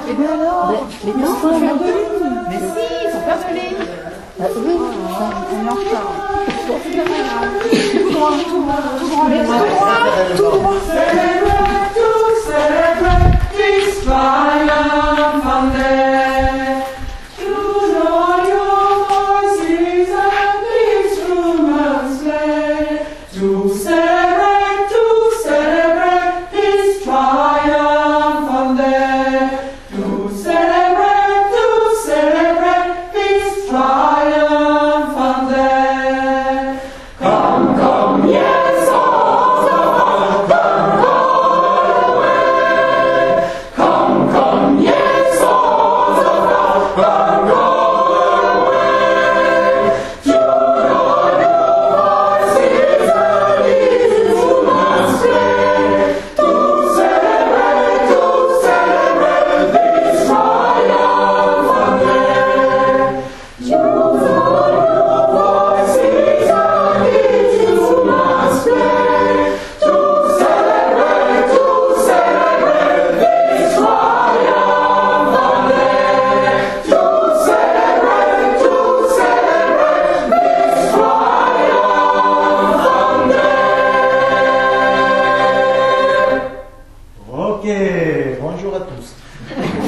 Et bien alors? Mais non, faut faire de ligne. Mais si, il faut faire de ligne. Oui, on est en retard. Tout droit. Celebrate, to celebrate this life.